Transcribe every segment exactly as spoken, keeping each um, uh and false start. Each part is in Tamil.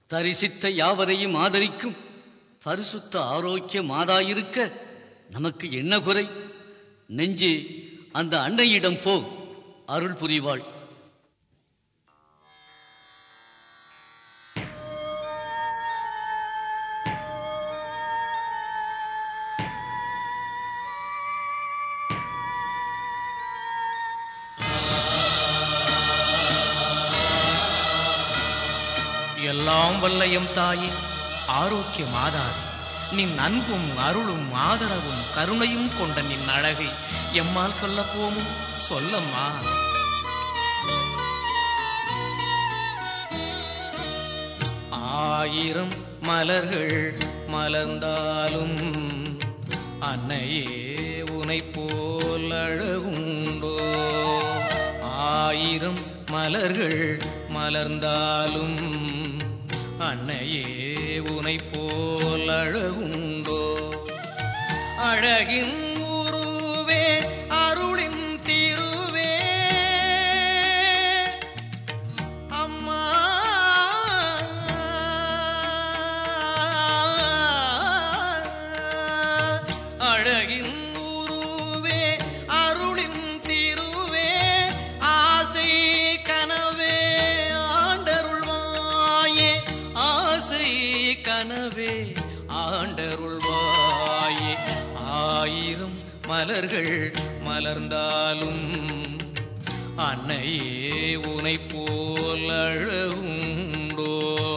தரிசித்த யாவரையும் ஆதரிக்கும் பரிசுத்த ஆரோக்கிய மாதாயிருக்க நமக்கு என்ன குறை? நெஞ்சே, அந்த அன்னையிடம் போ, அருள் புரிவாள். எல்லாம் வல்லையம் தாயே, ஆரோக்கிய மாதாவே, நின் அன்பும் அருளும் ஆதரவும் கருணையும் கொண்ட நின் அழகை எம்மால் சொல்ல போமோ? சொல்லம்மா. ஆயிரம் மலர்கள் மலர்ந்தாலும் அன்னையே உனை போல் அழகுண்டோ? ஆயிரம் மலர்கள் மலர்ந்தாலும் அன்னையே உனை போல் அழகுண்டோ? அழகின் உருவே, அருளின் திருவே அம்மா. அழகின் உருவே, அருளின் திருவே, ஆசை கனவே ஆண்டருள்வாயே, ஆசை கனவே ஆண்டருள்வாயே. ஆயிரம் மலர்கள் மலர்ந்தாலும் அன்னையே உனை போல் அழகுண்டோ?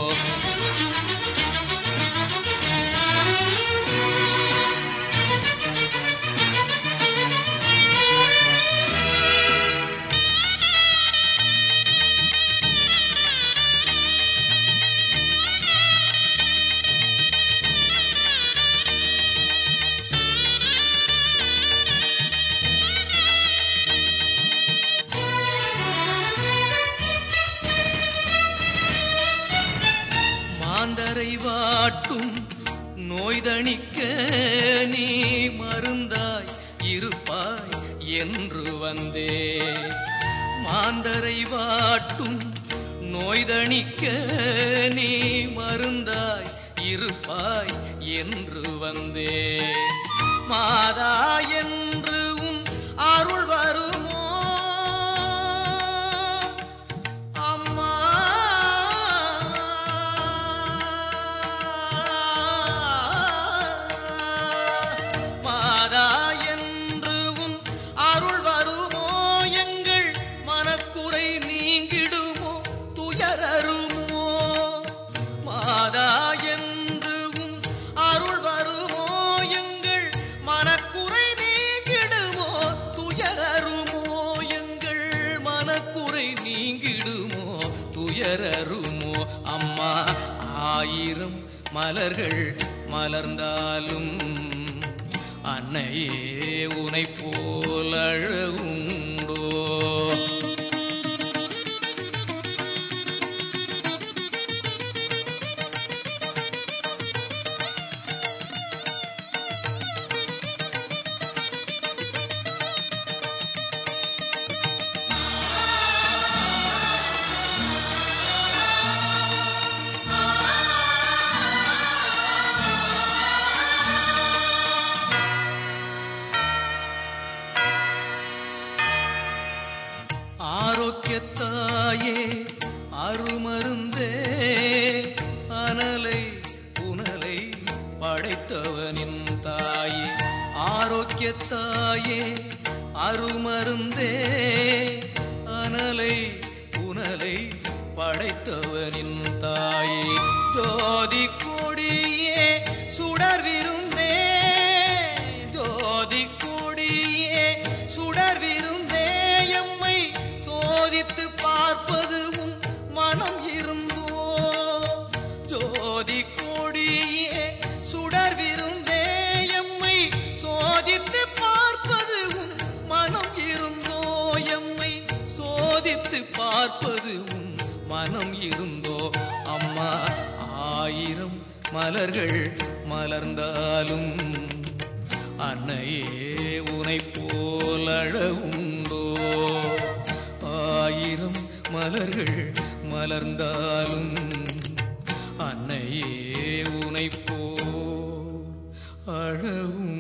மாந்தரை வாட்டும் நோய்தணிக்க நீ மருந்தாய் இருப்பாய் என்று வந்தே. மாந்தரை வாட்டும் நோய்தணிக்க நீ மருந்தாய் இருப்பாய் என்று வந்தே. மாதா என்று உன் அருள் வருமோ அம்மா? மாதா என்று உன் அருள் வருமோ? எங்கள் மனக்குறை நீங்கிடுமோ? துயரருமோ? மாதா என்று உன் அருள் வருமோ? எங்கள் மனக்குறை நீங்கிடுமோ? துயரருமோ? எங்கள் மனக்குறை நீங்கிடுமோ? துயரருமோ? அம்மா, ஆயிரம் மலர்கள் மலர்ந்தாலும் அன்னையே உனை போல் அழகுண்டோ? ஆரோக்கியத்தாயே அருமருந்தே, அனலை புனலை படைத்தவனின் தாயே. ஆரோக்கியத்தாயே அருமருந்தே, அனலை புனலை படைத்தவனின் தாயே. ஜோதி கொடியே சுடர் விருந்தே, ஜோதி கொடியே சுடர் விருந்தே, எம்மை சோதித்து பார்ப்பது உன் மனம் இருந்தோ? ஜோதி கொடியே சுடர் விருந்தே, எம்மை சோதித்து பார்ப்பது உன் மனம் இருந்தோ? எம்மை சோதித்து பார்ப்பது உன் மனம் இருந்தோ? அம்மா, ஆயிரம் மலர்கள் மலர்ந்தாலும் அன்னையே உனை போல் அழகுண்டோ? ஆயிரம் மலர்கள் மலர்ந்தாலும் அன்னையே உனைப்போ அழகும்